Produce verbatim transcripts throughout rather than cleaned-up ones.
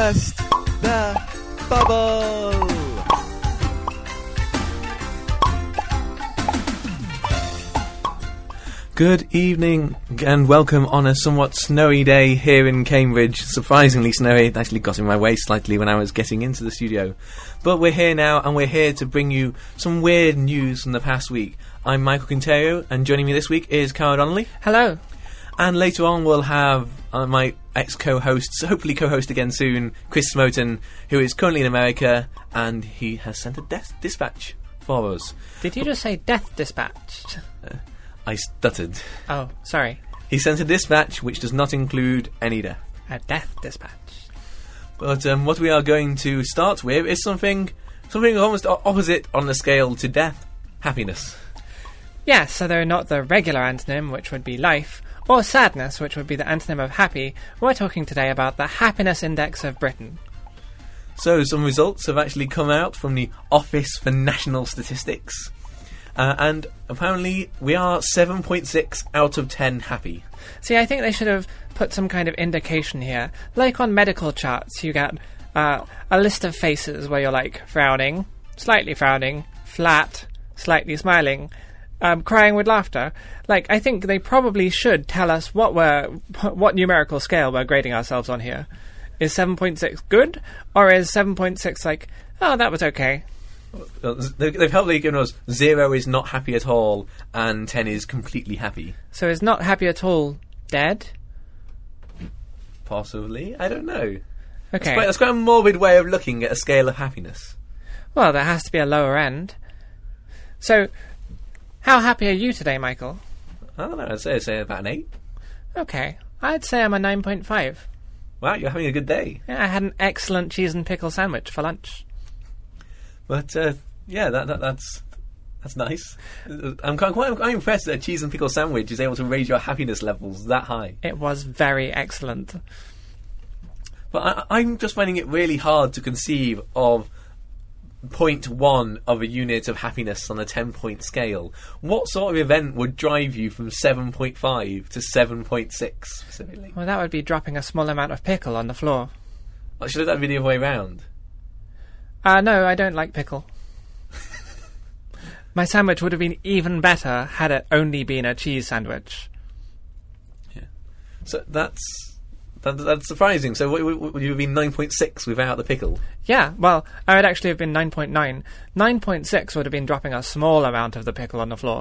Burst the bubble! Good evening and welcome on a somewhat snowy day here in Cambridge. Surprisingly snowy. It actually got in my way slightly when I was getting into the studio. But we're here now and we're here to bring you some weird news from the past week. I'm Michael Quintero and joining me this week is Cara Donnelly. Hello. And later on we'll have uh, my ex-co-hosts, hopefully co-host again soon, Chris Smoten, who is currently in America and he has sent a death dispatch for us. Did you just say death dispatch? Uh, I stuttered. Oh, sorry. He sent a dispatch which does not include any death. A death dispatch. But um, what we are going to start with is something something almost o- opposite on the scale to death. Happiness. Yeah, so they're not the regular antonym, which would be life, or sadness, which would be the antonym of happy. We're talking today about the Happiness Index of Britain. So some results have actually come out from the Office for National Statistics. Uh, and apparently we are seven point six out of ten happy. See, I think they should have put some kind of indication here. Like on medical charts, you get uh, a list of faces where you're like frowning, slightly frowning, flat, slightly smiling, um, crying with laughter. Like, I think they probably should tell us what we're, what numerical scale we're grading ourselves on here. Is seven point six good? Or is seven point six like, oh, that was okay? They've probably given us zero is not happy at all and ten is completely happy. So is not happy at all dead? Possibly. I don't know. Okay. That's quite, that's quite a morbid way of looking at a scale of happiness. Well, there has to be a lower end. So, how happy are you today, Michael? I don't know. I'd say, I'd say about an eight. Okay. I'd say I'm a nine point five. Wow, you're having a good day. Yeah, I had an excellent cheese and pickle sandwich for lunch. But uh, yeah, that, that that's that's nice. I'm quite, quite I'm impressed that a cheese and pickle sandwich is able to raise your happiness levels that high. It was very excellent. But I, I'm just finding it really hard to conceive of point one of a unit of happiness on a ten-point scale. What sort of event would drive you from seven point five to seven point six specifically? Well, that would be dropping a small amount of pickle on the floor. Or should that be the other way round? Uh, no, I don't like pickle. My sandwich would have been even better had it only been a cheese sandwich. Yeah. So that's that, that's surprising. So what, would, would you have been nine point six without the pickle? Yeah, well, I would actually have been nine point nine. nine point six would have been dropping a small amount of the pickle on the floor.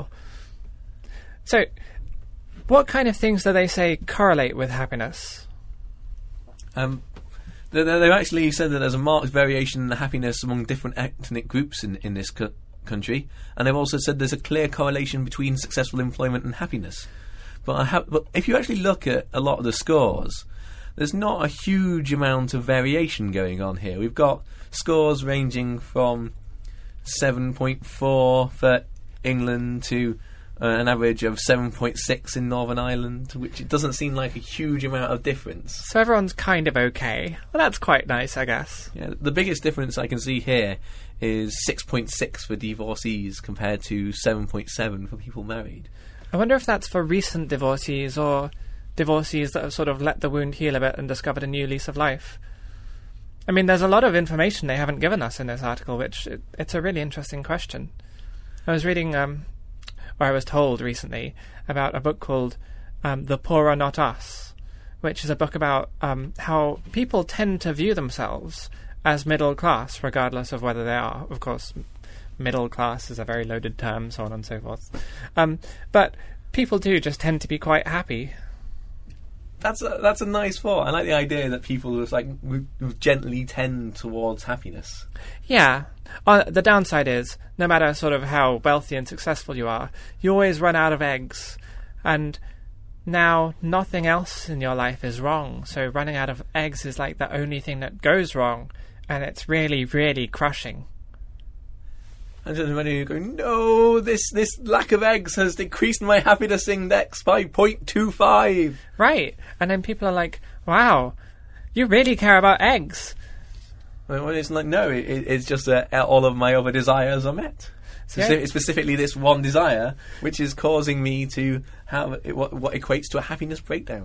So, what kind of things do they say correlate with happiness? Um... They've actually said that there's a marked variation in the happiness among different ethnic groups in, in this co- country, and they've also said there's a clear correlation between successful employment and happiness. But, I ha- but if you actually look at a lot of the scores, there's not a huge amount of variation going on here. We've got scores ranging from seven point four for England to Uh, an average of seven point six in Northern Ireland, which it doesn't seem like a huge amount of difference. So everyone's kind of okay. Well, that's quite nice, I guess. Yeah, the biggest difference I can see here is six point six for divorcees compared to seven point seven for people married. I wonder if that's for recent divorcees or divorcees that have sort of let the wound heal a bit and discovered a new lease of life. I mean, there's a lot of information they haven't given us in this article, which it, it's a really interesting question. I was reading... Um, or I was told recently about a book called um, The Poor Are Not Us, which is a book about um, how people tend to view themselves as middle class, regardless of whether they are. Of course, middle class is a very loaded term, so on and so forth. Um, but people do just tend to be quite happy. That's a, that's a nice thought. I like the idea that people just like w- w- gently tend towards happiness. Yeah. Uh, the downside is, no matter sort of how wealthy and successful you are, you always run out of eggs. And now nothing else in your life is wrong. So running out of eggs is like the only thing that goes wrong. And it's really, really crushing. And then when you go, no, this this lack of eggs has decreased my happiness index by zero point two five. Right. And then people are like, wow, you really care about eggs. Well, it's like, no, it, it's just that all of my other desires are met. So Yeah. it's specifically this one desire, which is causing me to have it, what, what equates to a happiness breakdown.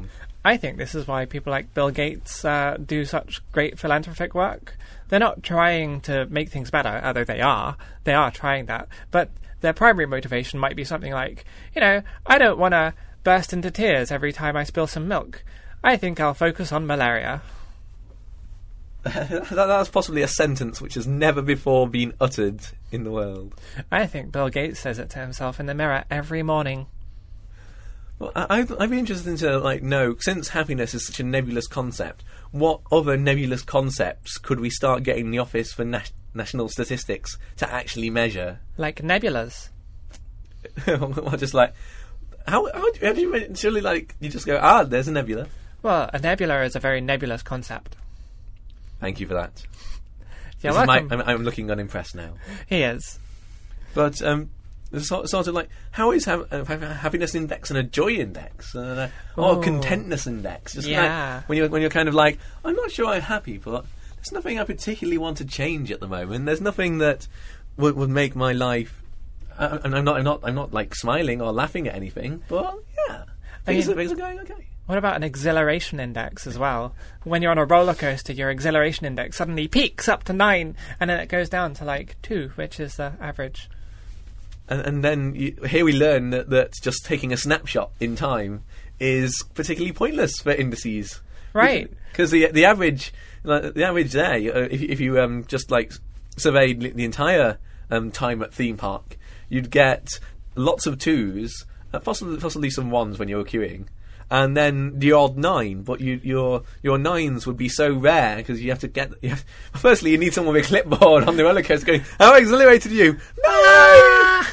I think this is why people like Bill Gates uh, do such great philanthropic work. They're not trying to make things better, although they are. They are trying that. But their primary motivation might be something like, you know, I don't want to burst into tears every time I spill some milk. I think I'll focus on malaria. that, that's possibly a sentence which has never before been uttered in the world. I think Bill Gates says it to himself in the mirror every morning. Well, I, I'd, I'd be interested to like know, since happiness is such a nebulous concept, what other nebulous concepts could we start getting the Office for Nas- National Statistics to actually measure? Like nebulas. Well, just like how, how have you surely like you just go ah there's a nebula. Well, a nebula is a very nebulous concept. Thank you for that. You're This is my, welcome. I'm, I'm looking unimpressed now. He is. But um, it's sort, sort of like, how is ha- a happiness index and a joy index, uh, or Ooh. a contentness index? Just Yeah. like when you're when you're kind of like, I'm not sure I'm happy, but there's nothing I particularly want to change at the moment. There's nothing that would would make my life. Uh, and I'm not I'm not I'm not like smiling or laughing at anything, but yeah, things, mean- are, things are going okay. What about an exhilaration index as well? When you're on a roller coaster, your exhilaration index suddenly peaks up to nine, and then it goes down to like two, which is the average. And, and then you, here we learn that, that just taking a snapshot in time is particularly pointless for indices, Right. Because the the average like, the average there, you- uh, if, if you um, just like surveyed the entire um, time at theme park, you'd get lots of twos, uh, possibly possibly some ones when you were queuing. And then the odd nine, but you, your your nines would be so rare because you have to get. You have, firstly, you need someone with a clipboard on the roller coaster going, "How exhilarated are you?" No.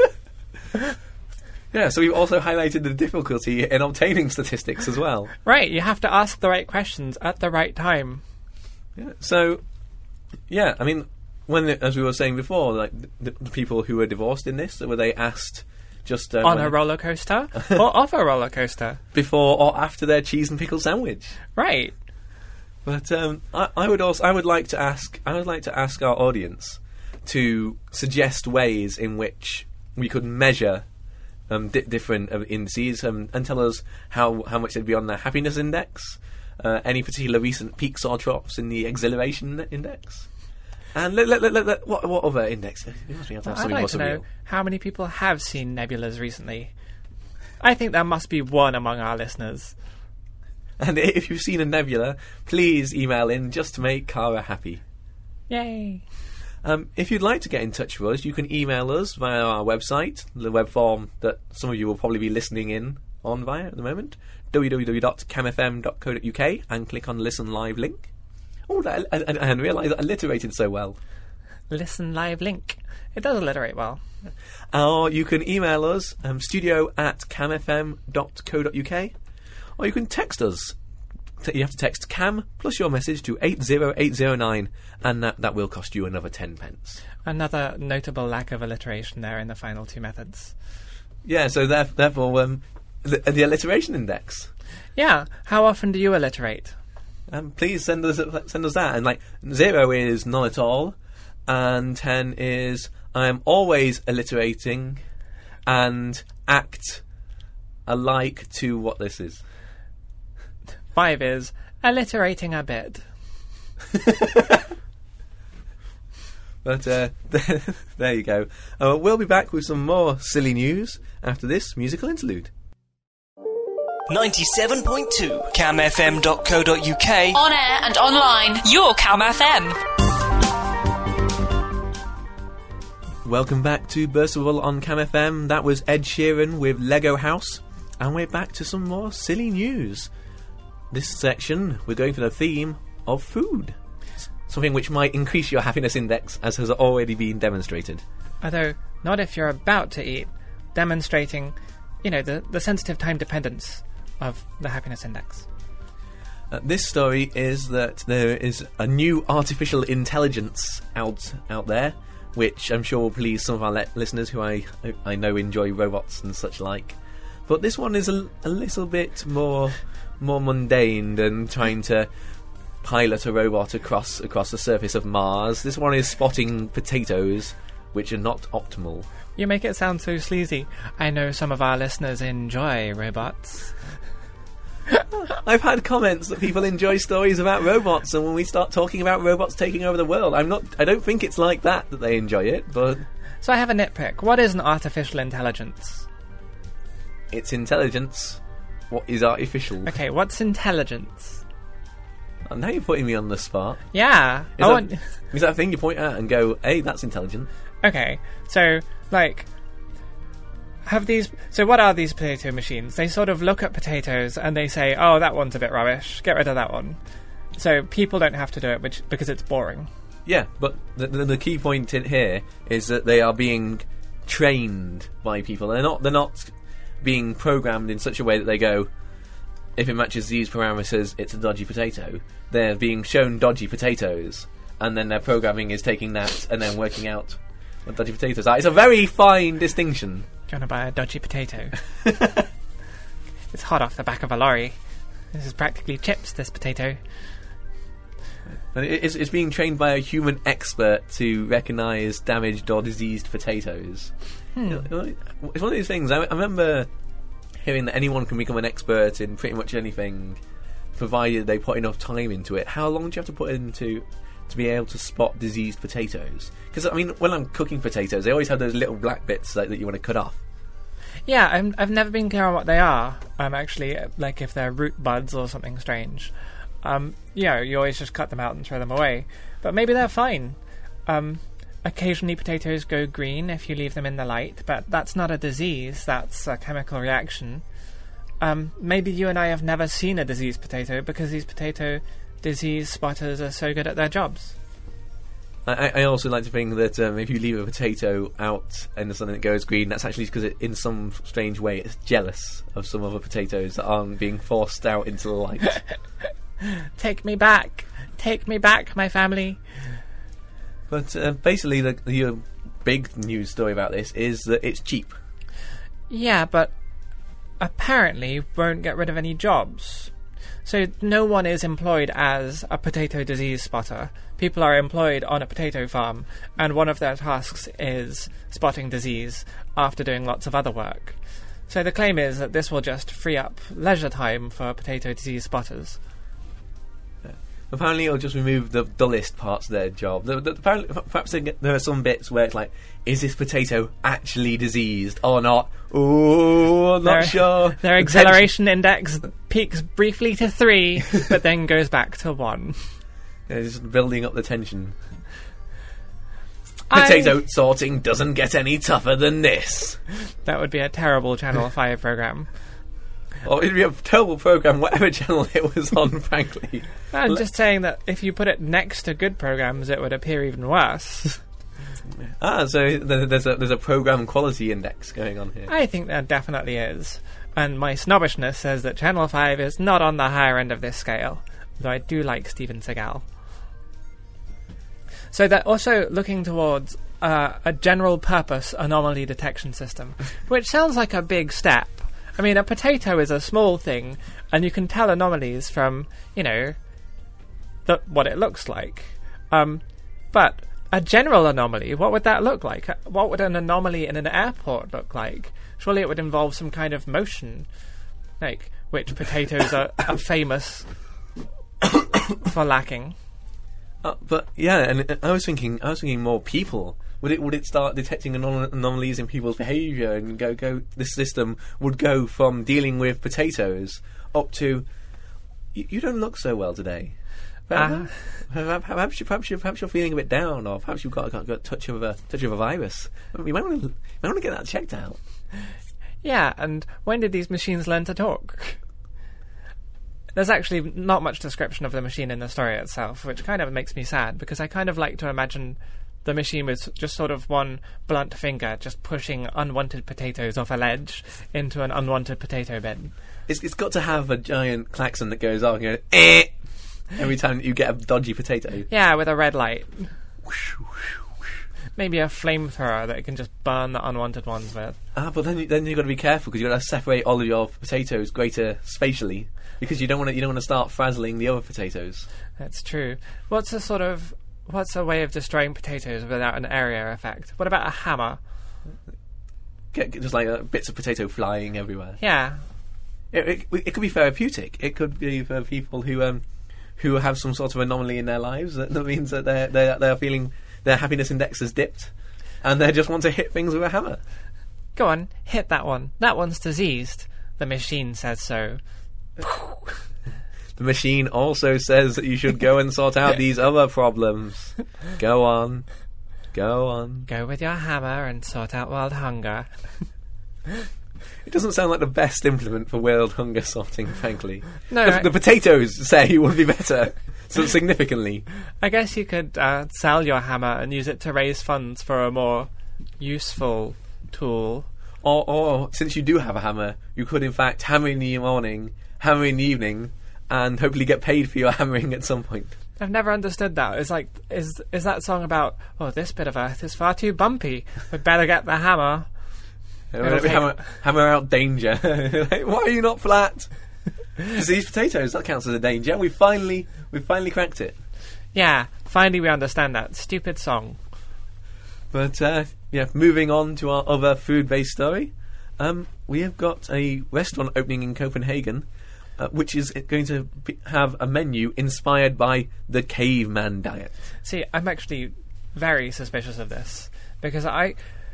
Yeah, so we've also highlighted the difficulty in obtaining statistics as well. Right, you have to ask the right questions at the right time. Yeah. So, yeah, I mean, when as we were saying before, like the, the people who were divorced in this, were they asked just um, On when- a roller coaster or off a roller coaster. before or after their cheese and pickle sandwich? Right. But um, I, I would also I would like to ask I would like to ask our audience to suggest ways in which we could measure um, di- different uh, indices um, and tell us how, how much they'd be on the happiness index, uh, any particular recent peaks or troughs in the exhilaration index, and let, let, let, let, let- what, what other index? We must be able to have I'd something like more to know surreal. how many people have seen nebulas recently. I think there must be one among our listeners. And if you've seen a nebula, please email in just to make Cara happy. Yay. Um, if you'd like to get in touch with us, you can email us via our website, the web form that some of you will probably be listening in on via at the moment, w w w dot cam f m dot co dot u k, and click on Listen Live link. Oh, that, I, I, I didn't realise that alliterated so well. Listen live link. It does alliterate well. Or you can email us, um, studio at cam f m dot co dot u k, or you can text us. T- You have to text CAM plus your message to eight zero eight zero nine, and that, that will cost you another ten pence. Another notable lack of alliteration there in the final two methods. Yeah, so theref- therefore, um, the, the alliteration index. Yeah, how often do you alliterate? Um, please send us send us that. And like zero is none at all, and ten is I'm always alliterating, and act alike to what this is. Five is alliterating a bit. But uh, there you go. Uh, we'll be back with some more silly news after this musical interlude. ninety-seven point two cam f m dot co dot u k. On air and online, your Cam F M. Welcome back to Burstable on Cam F M. That was Ed Sheeran with Lego House, and we're back to some more silly news. This section, we're going for the theme of food. S- Something which might increase your happiness index, as has already been demonstrated. Although, not if you're about to eat, demonstrating, you know, the, the sensitive time dependence of the happiness index. Uh, this story is that there is a new artificial intelligence out out there, which I'm sure will please some of our le- listeners who I I know enjoy robots and such like. But this one is a, a little bit more more mundane than trying to pilot a robot across across the surface of Mars. This one is spotting potatoes, which are not optimal. You make it sound so sleazy. I know some of our listeners enjoy robots. I've had comments that people enjoy stories about robots, and when we start talking about robots taking over the world, I'm not. I don't think it's like that that they enjoy it, but So I have a nitpick. What is an artificial intelligence? it's intelligence. What is artificial? Okay, what's intelligence? Oh, now you're putting me on the spot. Yeah. Is I that, want... is that a thing you point at and go, "Hey, that's intelligent"? Okay, so, like... Have these... So what are these potato machines? They sort of look at potatoes and they say, oh, that one's a bit rubbish. Get rid of that one. So people don't have to do it which, because it's boring. Yeah, but the, the, the key point in here is that they are being trained by people. They're not. They're not being programmed in such a way that they go, if it matches these parameters, it's a dodgy potato. They're being shown dodgy potatoes, and then their programming is taking that and then working out what dodgy potatoes are. It's a very fine distinction. Do you want to buy a dodgy potato? It's hot off the back of a lorry. This is practically chips, this potato. And it- it's, it's being trained by a human expert to recognise damaged or diseased potatoes. You know, it's one of these things. I, I remember hearing that anyone can become an expert in pretty much anything, provided they put enough time into it. How long do you have to put into to be able to spot diseased potatoes? Because I mean, when I'm cooking potatoes, they always have those little black bits like, that you want to cut off. Yeah, I'm, I've never been clear on what they are. Um, actually, uh, like if they're root buds or something strange. Um, you know, you always just cut them out and throw them away. But maybe they're fine. Um, occasionally potatoes go green if you leave them in the light, but that's not a disease, that's a chemical reaction. Um, maybe you and I have never seen a diseased potato because these potato disease spotters are so good at their jobs. I, I also like to think that um, if you leave a potato out and something that goes green, that's actually because it, in some strange way, it's jealous of some other potatoes that aren't being forced out into the light. Take me back! Take me back, my family! But uh, basically, the, the uh, big news story about this is that it's cheap. Yeah, but apparently won't get rid of any jobs. So no one is employed as a potato disease spotter. People are employed on a potato farm, and one of their tasks is spotting disease after doing lots of other work. So the claim is that this will just free up leisure time for potato disease spotters. Apparently, it'll just remove the dullest parts of their job. The, the, apparently, perhaps they get, there are some bits where it's like, is this potato actually diseased or not? Oh, I'm not Their- sure. Their acceleration index peaks briefly to three, but then goes back to one. Yeah, just building up the tension. I- Potato sorting doesn't get any tougher than this. That would be a terrible Channel five program. Or it'd be a terrible program, whatever channel it was on, frankly. I'm just saying that if you put it next to good programs, it would appear even worse. Ah, so th- there's a there's a program quality index going on here. I think there definitely is. And my snobbishness says that Channel five is not on the higher end of this scale, though I do like Steven Seagal. So they're also looking towards uh, a general purpose anomaly detection system, which sounds like a big step. I mean, a potato is a small thing, and you can tell anomalies from, you know, the, what it looks like. Um, but a general anomaly, what would that look like? What would an anomaly in an airport look like? Surely it would involve some kind of motion, like which potatoes are, are famous for lacking. Uh, but yeah, and uh, I was thinking, I was thinking more people. Would it would it start detecting anom- anomalies in people's behaviour and go go? This system would go from dealing with potatoes up to you, you don't look so well today. Uh, Perhaps, perhaps, you, perhaps, you, perhaps you're feeling a bit down, or perhaps you've got, got, got a touch of a touch of a virus. You might want to, you might want to get that checked out. Yeah, and when did these machines learn to talk? There's actually not much description of the machine in the story itself, which kind of makes me sad, because I kind of like to imagine the machine with just sort of one blunt finger just pushing unwanted potatoes off a ledge into an unwanted potato bin. It's, it's got to have a giant klaxon that goes on, going, eh, every time you get a dodgy potato. Yeah, with a red light. Maybe a flamethrower that it can just burn the unwanted ones with. Ah, but then you, then you've got to be careful because you've got to separate all of your potatoes greater spatially because you don't want to you don't want to start frazzling the other potatoes. That's true. What's a sort of what's a way of destroying potatoes without an area effect? What about a hammer? Get, get just like uh, bits of potato flying everywhere. Yeah. It, it, it could be therapeutic. It could be for people who um, who have some sort of anomaly in their lives that, that means that they're, they're they're feeling their happiness index has dipped, and they just want to hit things with a hammer. Go on, hit that one. That one's diseased. The machine says so. The machine also says that you should go and sort out these other problems. Go on. Go on. Go with your hammer and sort out world hunger. It doesn't sound like the best implement for world hunger sorting, frankly. No, the, I- the potatoes say would be better, so significantly. I guess you could uh, sell your hammer and use it to raise funds for a more useful tool. Or, or, since you do have a hammer, you could in fact hammer in the morning, hammer in the evening, and hopefully get paid for your hammering at some point. I've never understood that. It's like, is is that song about, oh, this bit of earth is far too bumpy. We'd better get the hammer. It'll take- hammer, hammer out danger. Like, why are you not flat? Because these potatoes, that counts as a danger. We finally, we finally cracked it. Yeah, finally we understand that stupid song. But uh, yeah, moving on to our other food-based story, um, we have got a restaurant opening in Copenhagen, uh, which is going to be, have a menu inspired by the caveman diet. See, I'm actually very suspicious of this because I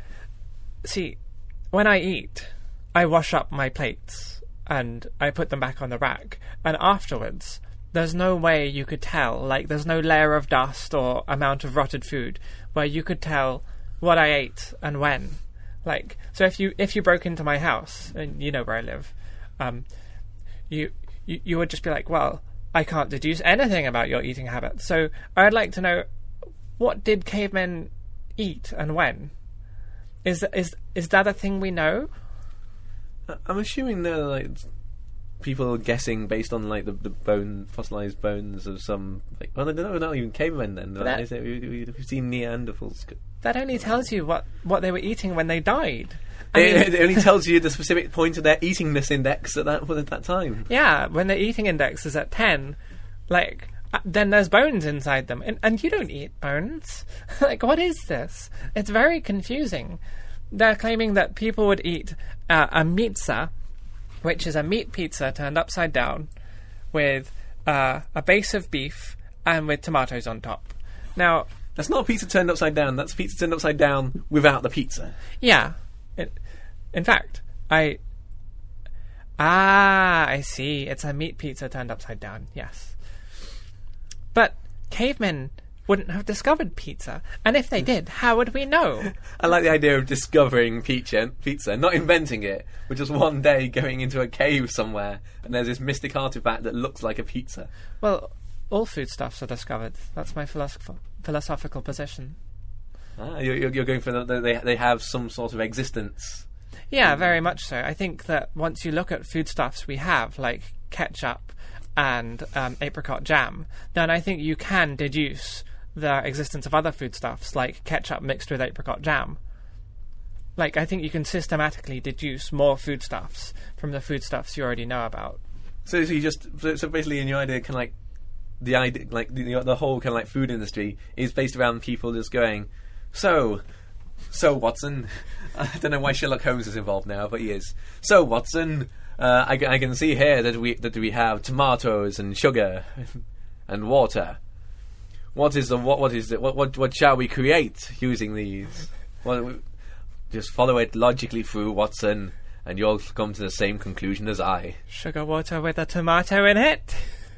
see when I eat, I wash up my plates and I put them back on the rack, and afterwards there's no way you could tell, like there's no layer of dust or amount of rotted food where you could tell what I ate and when. Like, so if you if you broke into my house, and you know where I live, um, you, you you would just be like, well, I can't deduce anything about your eating habits. So I'd like to know, what did cavemen eat and when? Is is is that a thing we know? I'm assuming they're like people are guessing based on like the, the bone fossilized bones of some. Like, well, they're not, they're not even cavemen then. But Right? that- Is it, we, we, we've seen Neanderthals. That only tells you what, what they were eating when they died. I mean, It, it only tells you the specific point of their eatingness index at that at that time. yeah, when their eating index is at ten, like, uh, then there's bones inside them. And, and you don't eat bones. Like, what is this? It's very confusing. They're claiming that people would eat uh, a pizza, which is a meat pizza turned upside down, with uh, a base of beef and with tomatoes on top. Now, That's not a pizza turned upside down. That's pizza turned upside down without the pizza. yeah. It, in fact, I... Ah, I see. It's a meat pizza turned upside down, yes. But cavemen wouldn't have discovered pizza. And if they did, how would we know? I like the idea of discovering pizza, pizza, not inventing it, but just one day going into a cave somewhere and there's this mystic artifact that looks like a pizza. Well, all foodstuffs are discovered. That's my philosoph- philosophical position. Ah, you're, you're you're going for the, the, they they have some sort of existence. Yeah, very much so. I think that once you look at foodstuffs we have, like ketchup and um, apricot jam, then I think you can deduce the existence of other foodstuffs, like ketchup mixed with apricot jam. Like, I think you can systematically deduce more foodstuffs from the foodstuffs you already know about. So, so you just so, so basically in your idea, kind of like the idea, like the, the whole kind of like food industry is based around people just going, so, so Watson, I don't know why Sherlock Holmes is involved now, but he is. So Watson, uh, I, I can see here that we that we have tomatoes and sugar and water. What is the what? What is it? What what what shall we create using these? Well, just follow it logically through, Watson, and you'll come to the same conclusion as I. Sugar water with a tomato in it?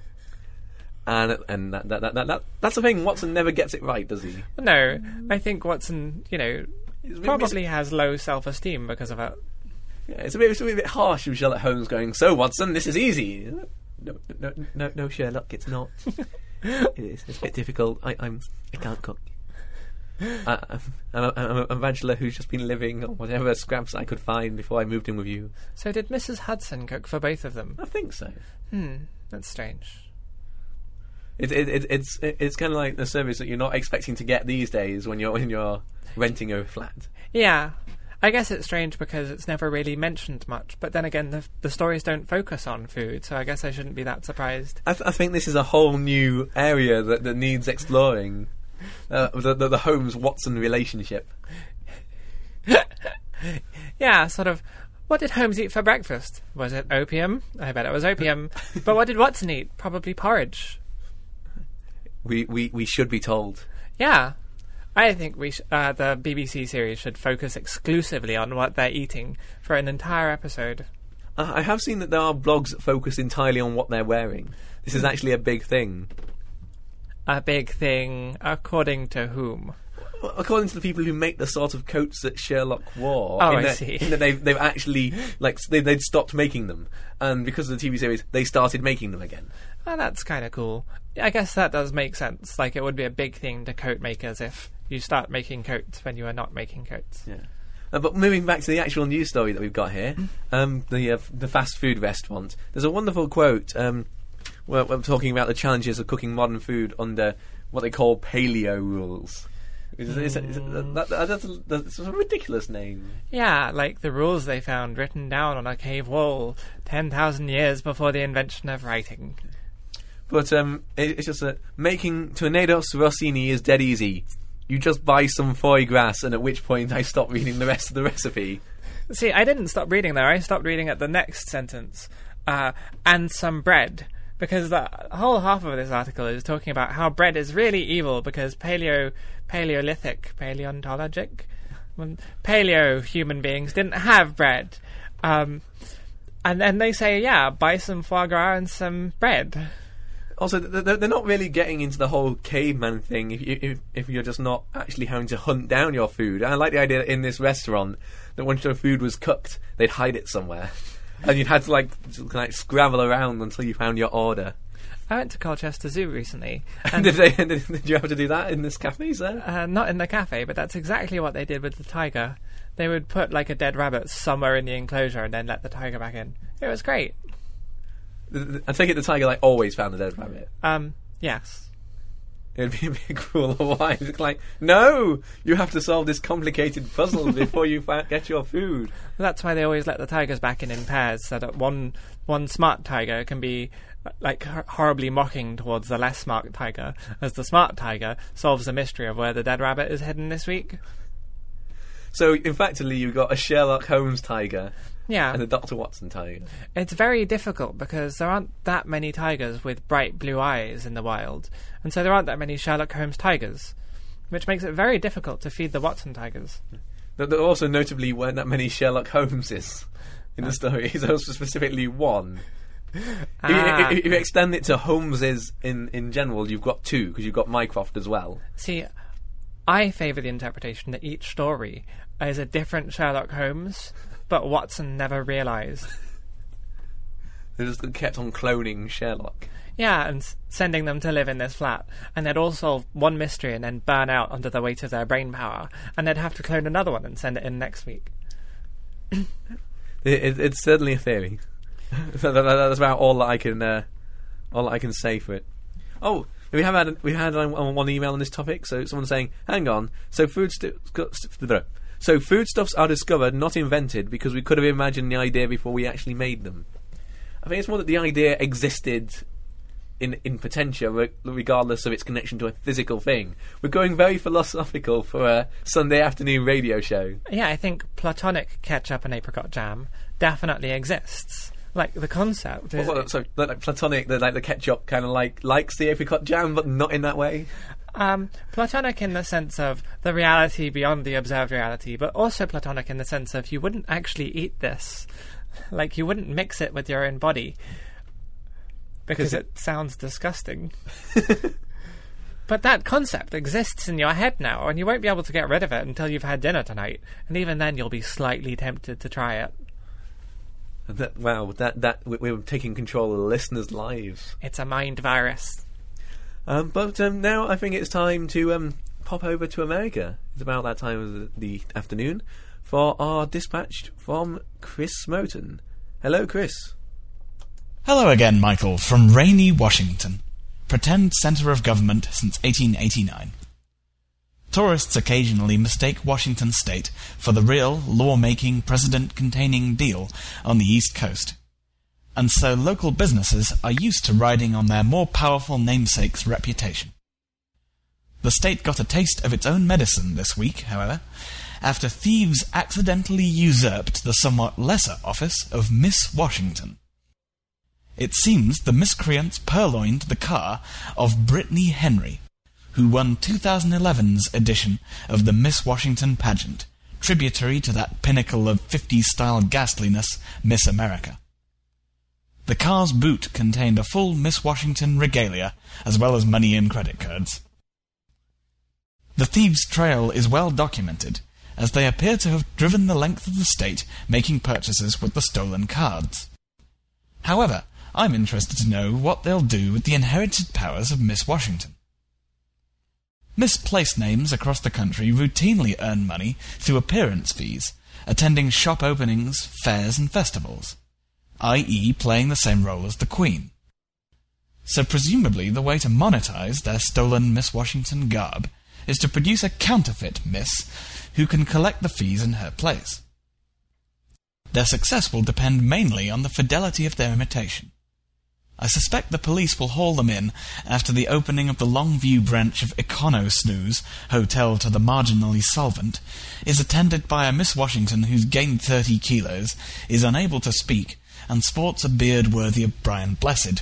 And and that, that, that, that, that that's the thing. Watson never gets it right, does he? No, I think Watson, you know, It's a bit probably has low self-esteem because of it. Yeah, it's a bit it's a bit harsh with Sherlock Holmes going, so Watson, this is easy. No, no, no, no, Sherlock, it's not. It is. It's a bit difficult. I, I'm. I can't cook. I, I'm, I'm, a, I'm a bachelor who's just been living on whatever scraps I could find before I moved in with you. So did Missus Hudson cook for both of them? I think so. Hmm, that's strange. It, it, it, it's it, it's kind of like the service that you're not expecting to get these days when you're when you're renting a flat. Yeah, I guess it's strange because it's never really mentioned much. But then again, the the stories don't focus on food, so I guess I shouldn't be that surprised. I, th- I think this is a whole new area that, that needs exploring. Uh, the, the the Holmes Watson relationship. Yeah, sort of. What did Holmes eat for breakfast? Was it opium? I bet it was opium. But what did Watson eat? Probably porridge. We, we, we should be told. Yeah. I think we sh- uh, the B B C series should focus exclusively on what they're eating for an entire episode. Uh, I have seen that there are blogs that focus entirely on what they're wearing. This is actually a big thing. A big thing, according to whom? According to the people who make the sort of coats that Sherlock wore. Oh, in I that, see. In that they've, they've actually, like, they, they'd stopped making them. And because of the T V series, they started making them again. Oh, that's kind of cool. I guess that does make sense. Like, it would be a big thing to coat makers if you start making coats when you are not making coats. Yeah. Uh, but moving back to the actual news story that we've got here, um, the uh, the fast food restaurant, there's a wonderful quote um, where we're talking about the challenges of cooking modern food under what they call paleo rules. Is, is, is, is, that, that, that's, a, that's a ridiculous name. Yeah, like the rules they found written down on a cave wall ten thousand years before the invention of writing. But um, it, it's just that making tornados rossini is dead easy. You just buy some foie gras, and at which point I stop reading the rest of the recipe. See, I didn't stop reading there. I stopped reading at the next sentence. Uh, and some bread. Because the whole half of this article is talking about how bread is really evil because paleo, paleolithic, paleontologic, when paleo human beings didn't have bread. Um, and then they say, yeah, buy some foie gras and some bread. Also, they're not really getting into the whole caveman thing if, you, if if you're just not actually having to hunt down your food. I like the idea that in this restaurant, that once your food was cooked, they'd hide it somewhere. And you'd have to, like, like scramble around until you found your order. I went to Colchester Zoo recently. And did, they, did, did you have to do that in this cafe, sir? Uh, not in the cafe, but that's exactly what they did with the tiger. They would put, like, a dead rabbit somewhere in the enclosure and then let the tiger back in. It was great. I take it the tiger, like, always found the dead rabbit. Um, yes. It'd be a bit cruel otherwise. It's like, no! You have to solve this complicated puzzle before you fa- get your food. That's why they always let the tigers back in in pairs, so that one one smart tiger can be, like, hor- horribly mocking towards the less smart tiger, as the smart tiger solves the mystery of where the dead rabbit is hidden this week. So, in fact, you've got a Sherlock Holmes tiger. Yeah. And a Doctor Watson tiger. It's very difficult because there aren't that many tigers with bright blue eyes in the wild, and so there aren't that many Sherlock Holmes tigers, which makes it very difficult to feed the Watson tigers. There also notably weren't that many Sherlock Holmeses in the story. There's also specifically one. Ah. If, if, if you extend it to Holmeses in, in general, you've got two, because you've got Mycroft as well. See, I favour the interpretation that each story is a different Sherlock Holmes, but Watson never realised. They just kept on cloning Sherlock. Yeah, and s- sending them to live in this flat. And they'd all solve one mystery and then burn out under the weight of their brain power. And they'd have to clone another one and send it in next week. it, it, it's certainly a theory. that, that, that's about all that I can uh, all that I can say for it. Oh, we have had we had um, one email on this topic. So someone's saying, "Hang on, so food st- st- so foodstuffs are discovered, not invented, because we could have imagined the idea before we actually made them." I think it's more that the idea existed in in potentia, re- regardless of its connection to a physical thing. We're going very philosophical for a Sunday afternoon radio show. Yeah, I think platonic ketchup and apricot jam definitely exists. Like, the concept is... Well, well, so, like, platonic, the, like the ketchup kind of like likes the apricot jam, but not in that way? Um, platonic in the sense of the reality beyond the observed reality, but also platonic in the sense of you wouldn't actually eat this. Like, you wouldn't mix it with your own body. Because it, it sounds disgusting. But that concept exists in your head now, and you won't be able to get rid of it until you've had dinner tonight. And even then, you'll be slightly tempted to try it. That, wow, that that we, we're taking control of the listeners' lives. It's a mind virus. Um, but um, now I think it's time to um, pop over to America. It's about that time of the, the afternoon for our dispatch from Chris Smoten. Hello, Chris. Hello again, Michael, from rainy Washington, pretend centre of government since eighteen eighty-nine. Tourists occasionally mistake Washington state for the real law-making, president-containing deal on the East Coast. And so local businesses are used to riding on their more powerful namesake's reputation. The state got a taste of its own medicine this week, however, after thieves accidentally usurped the somewhat lesser office of Miss Washington. It seems the miscreants purloined the car of Brittany Henry, who won two thousand eleven's edition of the Miss Washington pageant, tributary to that pinnacle of fifties-style ghastliness, Miss America. The car's boot contained a full Miss Washington regalia, as well as money and credit cards. The thieves' trail is well documented, as they appear to have driven the length of the state making purchases with the stolen cards. However, I'm interested to know what they'll do with the inherited powers of Miss Washington. Misplaced names across the country routinely earn money through appearance fees, attending shop openings, fairs and festivals, that is playing the same role as the Queen. So presumably the way to monetize their stolen Miss Washington garb is to produce a counterfeit Miss who can collect the fees in her place. Their success will depend mainly on the fidelity of their imitation. I suspect the police will haul them in after the opening of the Longview branch of Econo Snooze, Hotel to the Marginally Solvent, is attended by a Miss Washington who's gained thirty kilos, is unable to speak, and sports a beard worthy of Brian Blessed.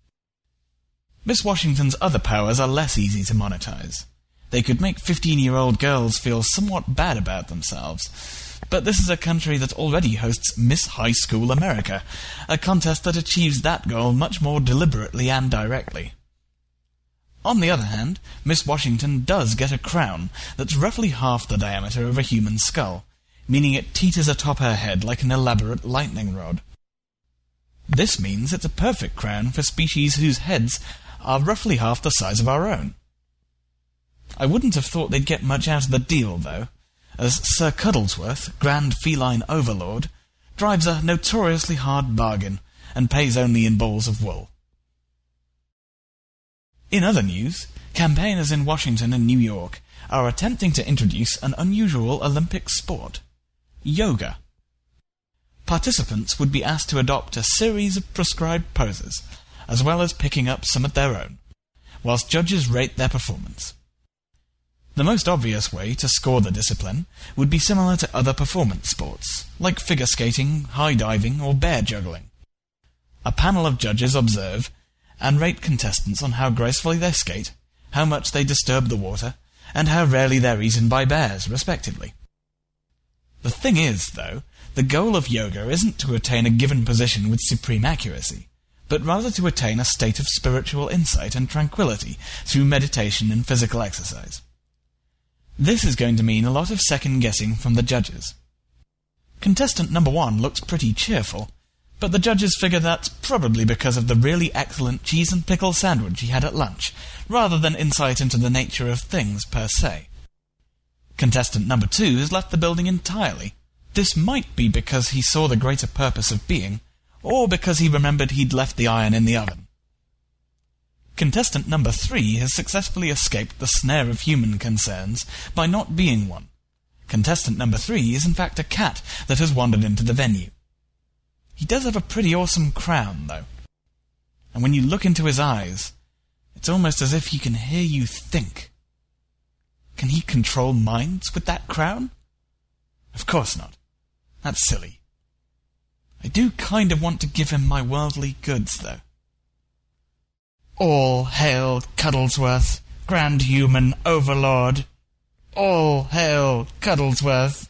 Miss Washington's other powers are less easy to monetize. They could make fifteen-year-old girls feel somewhat bad about themselves. But this is a country that already hosts Miss High School America, a contest that achieves that goal much more deliberately and directly. On the other hand, Miss Washington does get a crown that's roughly half the diameter of a human skull, meaning it teeters atop her head like an elaborate lightning rod. This means it's a perfect crown for species whose heads are roughly half the size of our own. I wouldn't have thought they'd get much out of the deal, though, as Sir Cuddlesworth, Grand Feline Overlord, drives a notoriously hard bargain and pays only in balls of wool. In other news, campaigners in Washington and New York are attempting to introduce an unusual Olympic sport: yoga. Participants would be asked to adopt a series of prescribed poses, as well as picking up some of their own, whilst judges rate their performance. The most obvious way to score the discipline would be similar to other performance sports, like figure skating, high diving, or bear juggling. A panel of judges observe and rate contestants on how gracefully they skate, how much they disturb the water, and how rarely they're eaten by bears, respectively. The thing is, though, the goal of yoga isn't to attain a given position with supreme accuracy, but rather to attain a state of spiritual insight and tranquility through meditation and physical exercise. This is going to mean a lot of second-guessing from the judges. Contestant number one looks pretty cheerful, but the judges figure that's probably because of the really excellent cheese and pickle sandwich he had at lunch, rather than insight into the nature of things per se. Contestant number two has left the building entirely. This might be because he saw the greater purpose of being, or because he remembered he'd left the iron in the oven. Contestant number three has successfully escaped the snare of human concerns by not being one. Contestant number three is in fact a cat that has wandered into the venue. He does have a pretty awesome crown, though. And when you look into his eyes, it's almost as if he can hear you think. Can he control minds with that crown? Of course not. That's silly. I do kind of want to give him my worldly goods, though. All hail Cuddlesworth, Grand Human Overlord. All hail Cuddlesworth.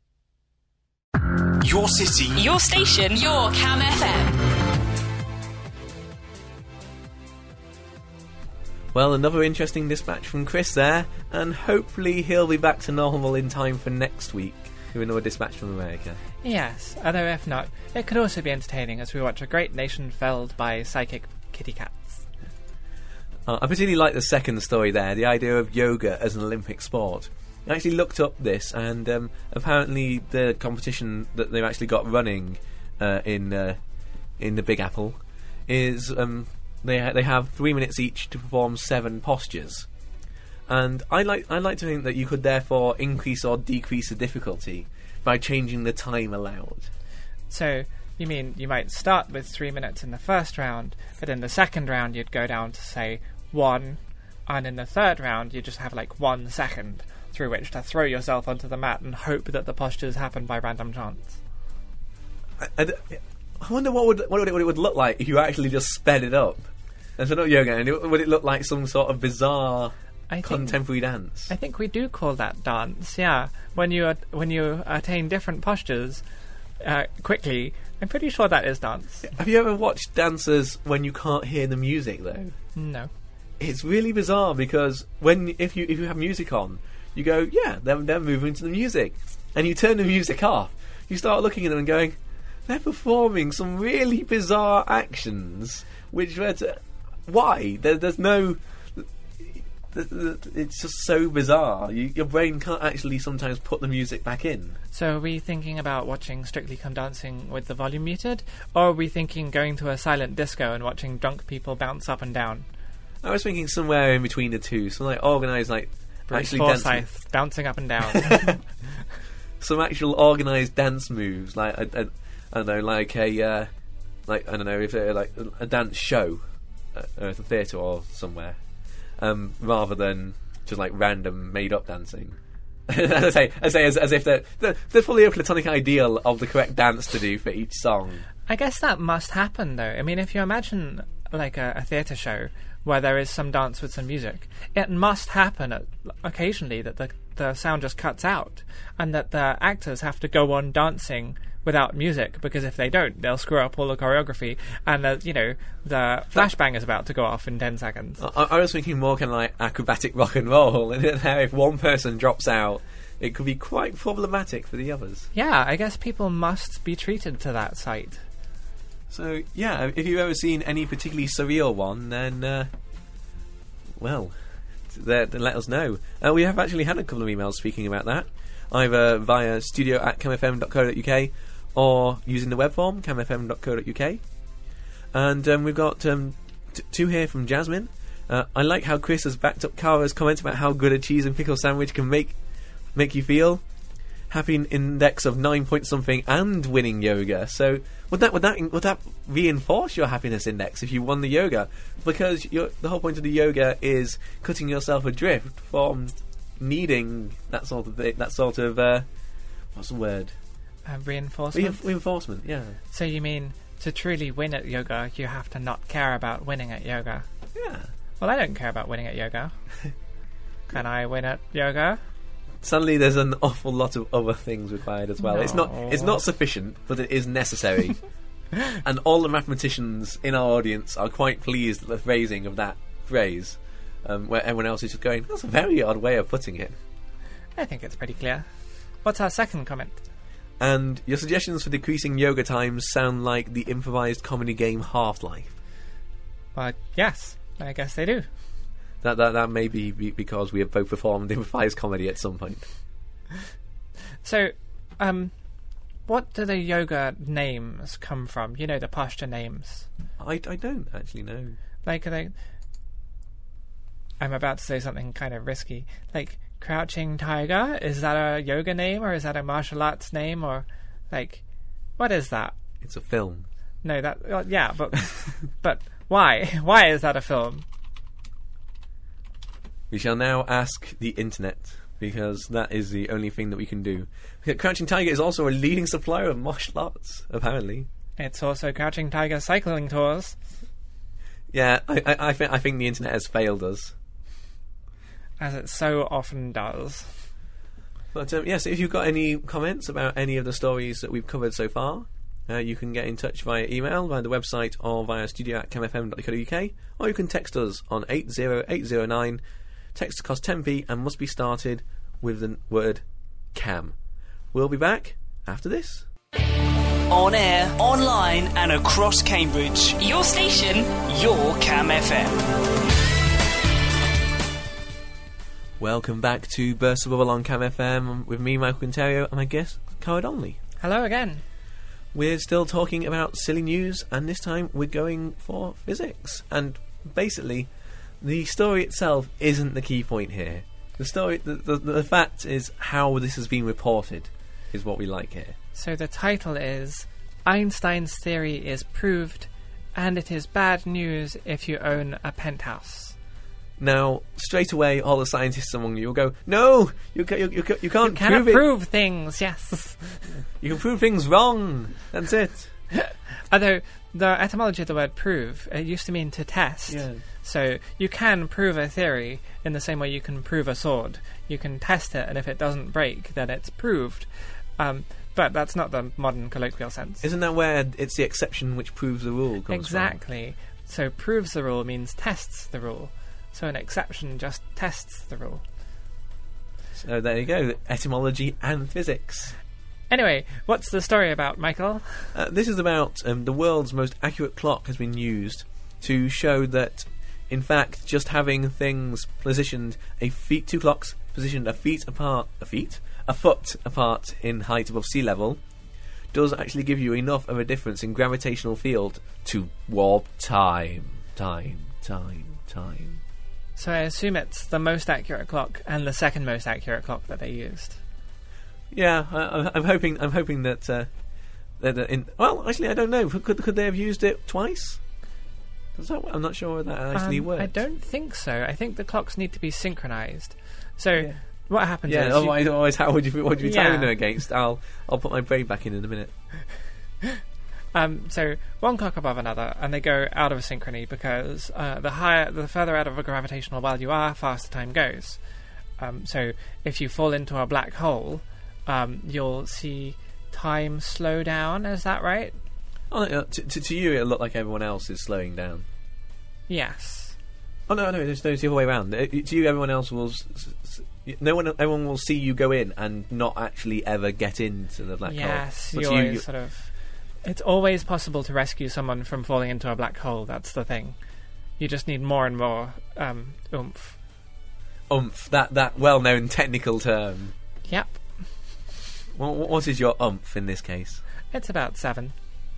Your city. Your station. Your Cam F M. Well, another interesting dispatch from Chris there, and hopefully he'll be back to normal in time for next week with another dispatch from America. Yes, although if not, it could also be entertaining as we watch a great nation felled by psychic kitty cats. Uh, I particularly like the second story there, the idea of yoga as an Olympic sport. I actually looked up this, and um, apparently the competition that they've actually got running uh, in uh, in the Big Apple is um, they ha- they have three minutes each to perform seven postures, and I like I like to think that you could therefore increase or decrease the difficulty by changing the time allowed. So you mean you might start with three minutes in the first round, but in the second round you'd go down to say one, And in the third round, you just have like one second through which to throw yourself onto the mat and hope that the postures happen by random chance. I, I, I wonder what would what would it, what it would look like if you actually just sped it up. And so not yoga, and it, would it look like some sort of bizarre I think, contemporary dance? I think we do call that dance. Yeah, when you at- when you attain different postures uh, quickly, I'm pretty sure that is dance. Have you ever watched dancers when you can't hear the music though? No. It's really bizarre because when if you if you have music on, you go, yeah, they're, they're moving to the music, and you turn the music off. You start looking at them and going, they're performing some really bizarre actions. Which why there, there's no. It's just so bizarre. You, your brain can't actually sometimes put the music back in. So are we thinking about watching Strictly Come Dancing with the volume muted, or are we thinking going to a silent disco and watching drunk people bounce up and down? I was thinking somewhere in between the two, some like organised, like Bruce actually Forsyth dancing. bouncing up and down. Some actual organised dance moves, like I, I, I don't know, like a, uh, like I don't know, if uh, like a dance show at, at a theatre or somewhere, um, rather than just like random made-up dancing. as I say, as, I say as, as if they're, they're they're fully a platonic ideal of the correct dance to do for each song. I guess that must happen, though. I mean, if you imagine like a, a theatre show where there is some dance with some music, it must happen at, occasionally that the the sound just cuts out, and that the actors have to go on dancing without music, because if they don't, they'll screw up all the choreography, and the, you know, the flashbang is about to go off in ten seconds. I, I was thinking more kind of like acrobatic rock and roll, and if one person drops out, it could be quite problematic for the others. Yeah, I guess people must be treated to that sight. So, yeah, if you've ever seen any particularly surreal one, then, uh, well, there, then let us know. Uh, we have actually had a couple of emails speaking about that, either via studio at camfm dot co dot uk or using the web form, camfm dot co dot uk. And um, we've got um, t- two here from Jasmine. Uh, I like how Chris has backed up Kara's comment about how good a cheese and pickle sandwich can make make you feel. Happy index of nine point something and winning yoga. So would that would that would that reinforce your happiness index if you won the yoga? Because you're, the whole point of the yoga is cutting yourself adrift from needing that sort of thing, that sort of uh, what's the word? Uh, reinforcement. Reinf- reinforcement. Yeah. So you mean to truly win at yoga, you have to not care about winning at yoga? Yeah. Well, I don't care about winning at yoga. Can I win at yoga? Suddenly, there's an awful lot of other things required as well. No. It's not it's not sufficient, but it is necessary. And all the mathematicians in our audience are quite pleased at the phrasing of that phrase, um, where everyone else is just going, that's a very odd way of putting it. I think it's pretty clear. What's our second comment? And your suggestions for decreasing yoga times sound like the improvised comedy game Half-Life. Well, yes, I guess they do. That that that may be be- because we have both performed improvised comedy at some point. So, um, what do the yoga names come from? You know, the posture names. I, I don't actually know. Like, are they... I'm about to say something kind of risky. Like, Crouching Tiger? Is that a yoga name, or is that a martial arts name, or, like, what is that? It's a film. No, that... Well, yeah, but... but why? Why is that a film? We shall now ask the internet, because that is the only thing that we can do. Crouching Tiger is also a leading supplier of martial arts, apparently. It's also Crouching Tiger cycling tours. Yeah, I, I, I, th- I think the internet has failed us. As it so often does. But um, yes, if you've got any comments about any of the stories that we've covered so far, uh, you can get in touch via email, via the website, or via studio at camfm dot co dot uk, or you can text us on eight zero eight zero nine. Text costs ten p and must be started with the word CAM. We'll be back after this. On air, online and across Cambridge. Your station. Your Cam F M. Welcome back to Burst of Bubble on Cam F M with me, Michael Quinterio, and my guest, Cara Donnelly. Hello again. We're still talking about silly news, and this time we're going for physics. And basically, the story itself isn't the key point here. The story, the, the, the fact is how this has been reported is what we like here. So the title is Einstein's theory is proved, and it is bad news if you own a penthouse. Now, straight away, all the scientists among you will go, "No, you ca- you, you, ca- you can't You cannot prove it. prove things, yes. You can prove things wrong. That's it." Although, the etymology of the word prove, it used to mean to test. Yeah. So, you can prove a theory in the same way you can prove a sword. You can test it, and if it doesn't break, then it's proved. Um, but that's not the modern colloquial sense. Isn't that where it's the exception which proves the rule comes Exactly. So, proves the rule means tests the rule. So, an exception just tests the rule. from? So there you go, etymology and physics. Anyway, what's the story about, Michael? Uh, this is about um, the world's most accurate clock has been used to show that, in fact, just having things positioned a feet, two clocks positioned a feet apart, a feet, a foot apart in height above sea level, does actually give you enough of a difference in gravitational field to warp time, time, time, time. So I assume it's the most accurate clock and the second most accurate clock that they used. Yeah, I, I'm hoping. I'm hoping that. Uh, that uh, in well, actually, I don't know. Could could they have used it twice? Does that, I'm not sure that actually Um, worked. I don't think so. I think the clocks need to be synchronized. So Yeah. what happens Yeah. is Otherwise, otherwise, how would you? What would you be Yeah. timing them against? I'll I'll put my brain back in in a minute. you, um, so one clock above another, and they go out of synchrony because uh, the higher, the further out of a gravitational well you are, faster time goes. Um, so if you fall into a black hole, um, you'll see time slow down. Is that right? Oh, no, to, to, to you, it'll look like everyone else is slowing down. Yes. Oh no, no, it's, no, it's the other way around. Uh, To you, everyone else will. S- s- no one, everyone will see you go in and not actually ever get into the black yes, hole. you But to always you, sort of. It's always possible to rescue someone from falling into a black hole. That's the thing. You just need more and more um, oomph. umph, that that well-known technical term. Yep, What, what is your umph in this case? it's about seven.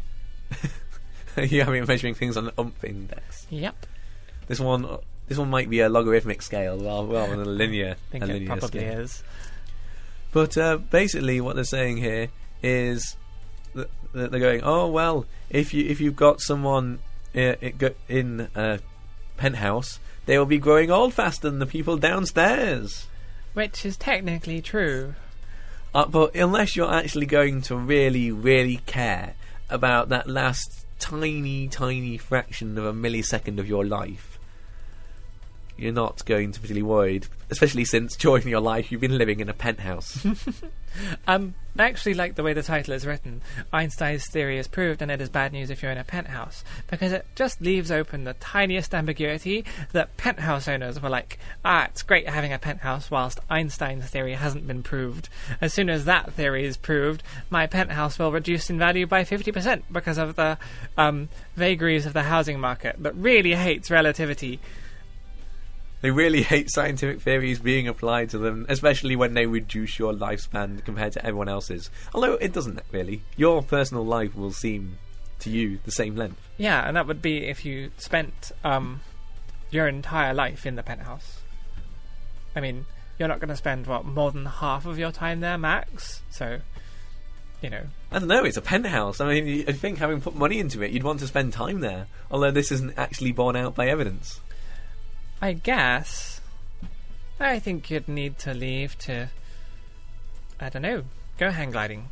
You're having measuring things on an umph index. Yep, This one, this one might be a logarithmic scale rather, rather than a linear. I think a it linear probably scale. is. But uh, basically, what they're saying here is that that they're going, oh well, if you if you've got someone uh, it go- in a penthouse, they will be growing old faster than the people downstairs. Which is technically true. Uh, but unless you're actually going to really, really care about that last tiny, tiny fraction of a millisecond of your life, you're not going to be particularly worried, especially since during your life you've been living in a penthouse. Um, I actually like the way the title is written. Einstein's theory is proved, and it is bad news if you're in a penthouse, because it just leaves open the tiniest ambiguity that penthouse owners were like, ah, it's great having a penthouse, whilst Einstein's theory hasn't been proved. As soon as that theory is proved, my penthouse will reduce in value by fifty percent because of the um, vagaries of the housing market that really hates relativity. They really hate scientific theories being applied to them, especially when they reduce your lifespan compared to everyone else's. Although it doesn't really. Your personal life will seem to you the same length. Yeah, and that would be if you spent um, your entire life in the penthouse. I mean, you're not going to spend, what, more than half of your time there, max? So, you know. I don't know, it's a penthouse. I mean, I think having put money into it, you'd want to spend time there. Although this isn't actually borne out by evidence. I guess. I think you'd need to leave to, I don't know, go hang gliding.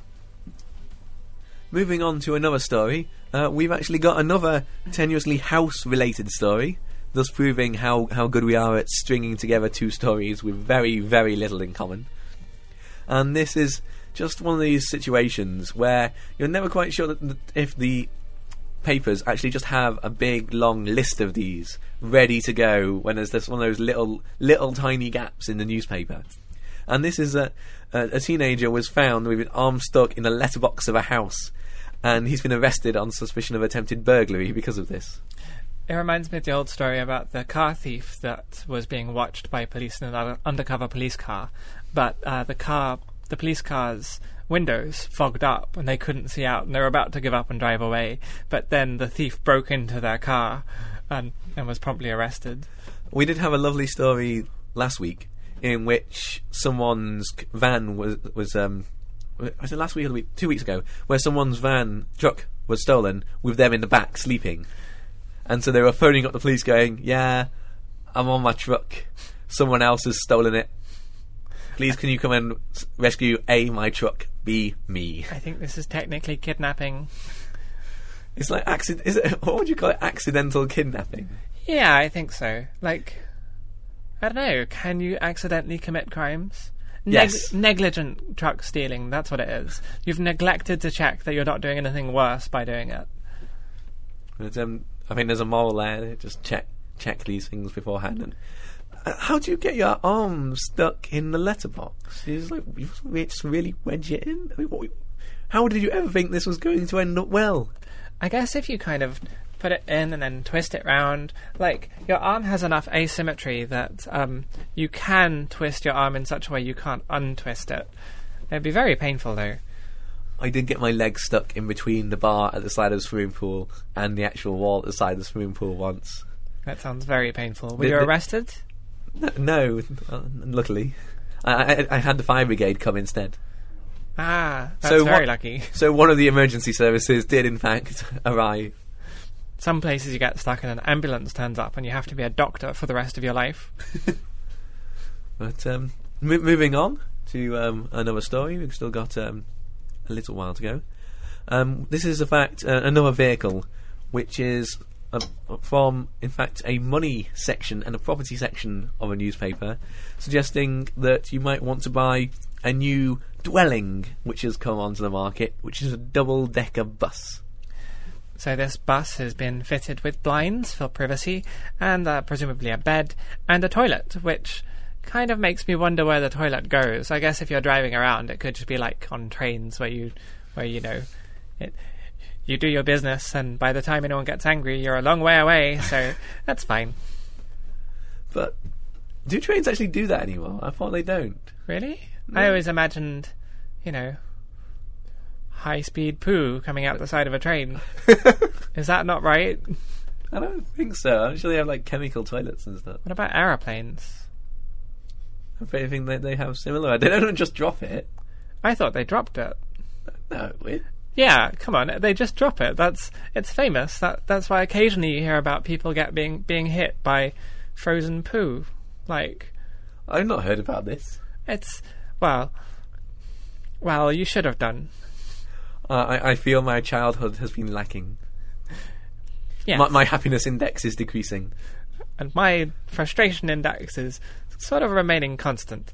Moving on to another story, uh, we've actually got another tenuously house-related story, thus proving how, how good we are at stringing together two stories with very, very little in common. And this is just one of these situations where you're never quite sure that th- if the papers actually just have a big, long list of these ready to go when there's this one of those little, little tiny gaps in the newspaper. And this is a, a, a teenager was found with an arm stuck in a letterbox of a house, and he's been arrested on suspicion of attempted burglary because of this. It reminds me of the old story about the car thief that was being watched by police in an un- undercover police car, but uh, the car, the police car's windows fogged up and they couldn't see out, and they were about to give up and drive away, but then the thief broke into their car and, and was promptly arrested. We did have a lovely story last week in which someone's c- van was was um was it last week or the week two weeks ago, where someone's van truck was stolen with them in the back sleeping, and so they were phoning up the police going, yeah, I'm on my truck. Someone else has stolen it. Please, can you come and s- rescue A, my truck, B, me? I think this is technically kidnapping. It's like accident. Is it? What would you call it? Accidental kidnapping. Yeah, I think so. Like, I don't know. Can you accidentally commit crimes? Neg- Yes. Negligent truck stealing. That's what it is. You've neglected to check that you're not doing anything worse by doing it. But, um, I think there's a moral there. Just check check these things beforehand. And uh, how do you get your arm stuck in the letterbox? It's like you just really wedge it in. I mean, what, how did you ever think this was going to end up well? I guess if you kind of put it in and then twist it round, like, your arm has enough asymmetry that um, you can twist your arm in such a way you can't untwist it. It'd be very painful, though. I did get my leg stuck in between the bar at the side of the swimming pool and the actual wall at the side of the swimming pool once. That sounds very painful. Were The- you the- arrested? No, no uh, luckily. I, I, I had the fire brigade come instead. Ah, that's So very what- lucky. So one of the emergency services did in fact arrive. Some places you get stuck and an ambulance turns up and you have to be a doctor for the rest of your life. But um, mo- moving on to um, another story, we've still got um, a little while to go. Um, this is, in fact, uh, another vehicle, which is uh, from, in fact, a money section and a property section of a newspaper, suggesting that you might want to buy a new dwelling, which has come onto the market, which is a double-decker bus. So this bus has been fitted with blinds for privacy, and uh, presumably a bed, and a toilet, which kind of makes me wonder where the toilet goes. I guess if you're driving around, it could just be like on trains where you, where you know, it, you do your business, and by the time anyone gets angry, you're a long way away, so that's fine. But do trains actually do that anymore? I thought they don't. Really? I always imagined, you know, high-speed poo coming out the side of a train. Is that not right? I don't think so. I'm sure they have like chemical toilets and stuff. What about aeroplanes? I think they, they have similar. They don't just drop it. I thought they dropped it. No, it, Yeah, come on, they just drop it. That's it's famous. That that's why occasionally you hear about people get being being hit by frozen poo. Like, I've not heard about this. it's well, well, you should have done. Uh, I, I feel my childhood has been lacking. Yeah, My, my happiness index is decreasing. and my frustration index is sort of remaining constant.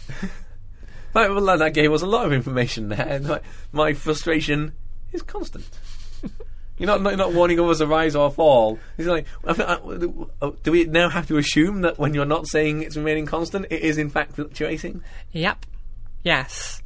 Right, well, that gave us a lot of information there. And my, my frustration is constant. You're not, not not warning of us a rise or fall. It's like, I, think, I, do we now have to assume that when you're not saying it's remaining constant, it is in fact fluctuating? Yep. Yes.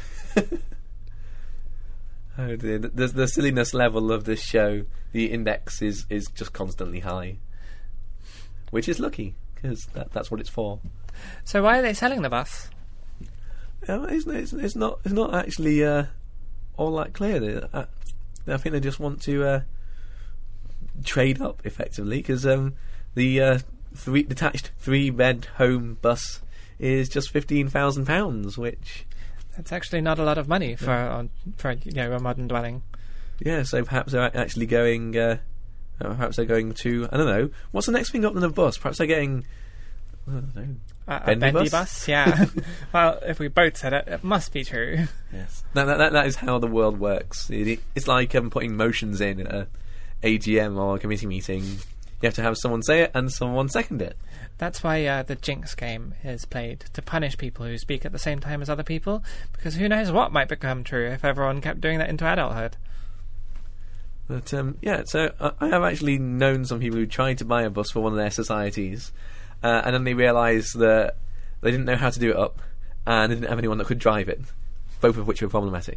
Oh dear, the, the, the silliness level of this show, the index is, is just constantly high. Which is lucky, because that, that's what it's for. So why are they selling the bus? Uh, it's, it's, it's not it's not actually uh, all that clear. They, uh, I think they just want to uh, trade up, effectively, because um, the uh, three detached three-bed home bus is just fifteen thousand pounds, which... That's actually not a lot of money for on, for you know a modern dwelling. Yeah, so perhaps they're a- actually going... Uh, uh, perhaps they're going to... I don't know. What's the next thing up in the bus? Perhaps they're getting... I don't know. Uh, a Bendy bendy bus? bus, yeah. Well, if we both said it, it must be true. Yes. That, that, that, that is how the world works. It, it's like um, putting motions in at a A G M or a committee meeting. You have to have someone say it and someone second it. That's why uh, the Jinx game is played, to punish people who speak at the same time as other people, because who knows what might become true if everyone kept doing that into adulthood. But um, yeah, so I, I have actually known some people who tried to buy a bus for one of their societies, uh, and then they realised that they didn't know how to do it up, and they didn't have anyone that could drive it, both of which were problematic.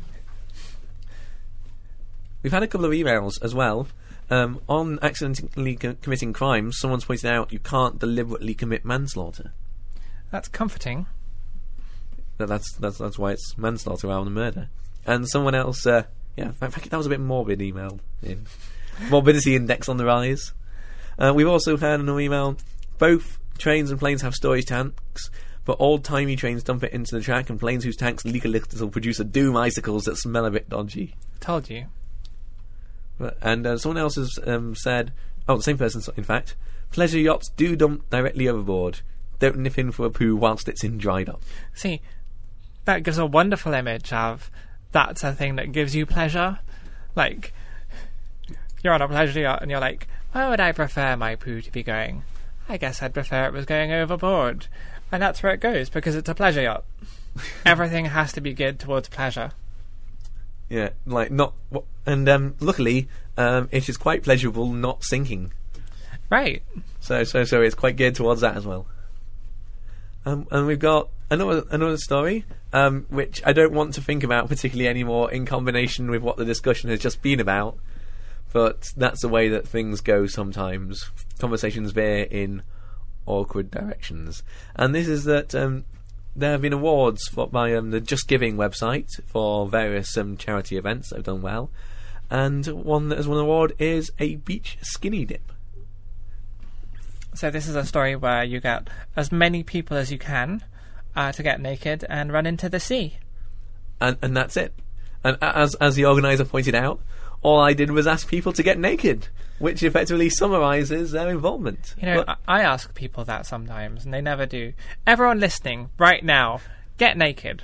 We've had a couple of emails as well. Um, on accidentally co- committing crimes, someone's pointed out you can't deliberately commit manslaughter. That's comforting. That, that's that's that's why it's manslaughter rather than murder. And someone else, uh, yeah, in fact, that was a bit morbid email. In. Morbidity index on the rise. Uh, we've also had another email. Both trains and planes have storage tanks, but old-timey trains dump it into the track, and planes whose tanks leak a little produce a doom icicles that smell a bit dodgy. Told you. But, and uh, someone else has um, said, oh, the same person, in fact, Pleasure yachts do dump directly overboard. Don't nip in for a poo whilst it's in dry dock. See, that gives a wonderful image of that's a thing that gives you pleasure. Like, you're on a pleasure yacht and you're like, where would I prefer my poo to be going? I guess I'd prefer it was going overboard. And that's where it goes, because it's a pleasure yacht. Everything has to be geared towards pleasure. Yeah, like not... And um, luckily, um, it is quite pleasurable not sinking. Right. So, so, so it's quite geared towards that as well. Um, and we've got another another story, um, which I don't want to think about particularly anymore in combination with what the discussion has just been about. But that's the way that things go sometimes. Conversations veer in awkward directions. And this is that um, there have been awards for, by um, the Just Giving website for various um, charity events that have done well. And one that has won an award is a beach skinny dip. So this is a story where you get as many people as you can uh, to get naked and run into the sea. And and that's it. And as as the organiser pointed out, all I did was ask people to get naked, which effectively summarises their involvement. You know, But, I, I ask people that sometimes, and they never do. Everyone listening, right now, get naked.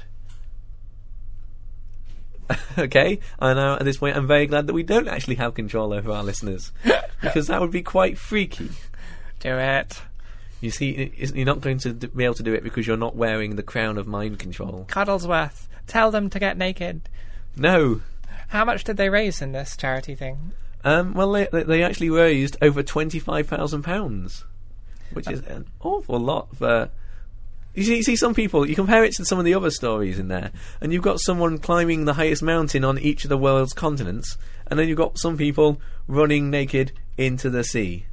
okay, I know at this point I'm very glad that we don't actually have control over our listeners, because that would be quite freaky. Do it. You see, you're not going to be able to do it because you're not wearing the crown of mind control. Cuddlesworth, tell them to get naked. No. How much did they raise in this charity thing? Um, well, they, they actually raised over twenty-five thousand pounds, which is an awful lot for... You see, you see, some people, you compare it to some of the other stories in there, and you've got someone climbing the highest mountain on each of the world's continents, and then you've got some people running naked into the sea.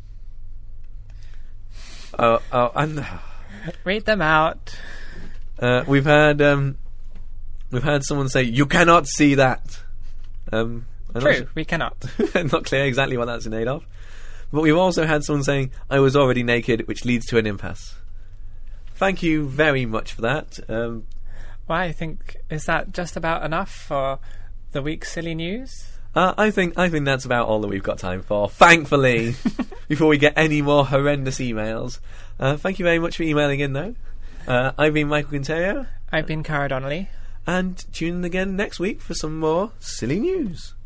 Oh, oh, and Read them out. uh, we've had um, we've had someone say, "You cannot see that." Um, I'm not True, su- we cannot. not clear exactly what that's in aid of, but we've also had someone saying, "I was already naked," which leads to an impasse. Thank you very much for that. Um, Well, I think, is that just about enough for the week's silly news? uh, I think I think that's about all that we've got time for. Thankfully, before we get any more horrendous emails. Uh, thank you very much for emailing in, though. Uh, I've been Michael Quintero, I've been Cara Donnelly. and tune in again next week for some more silly news.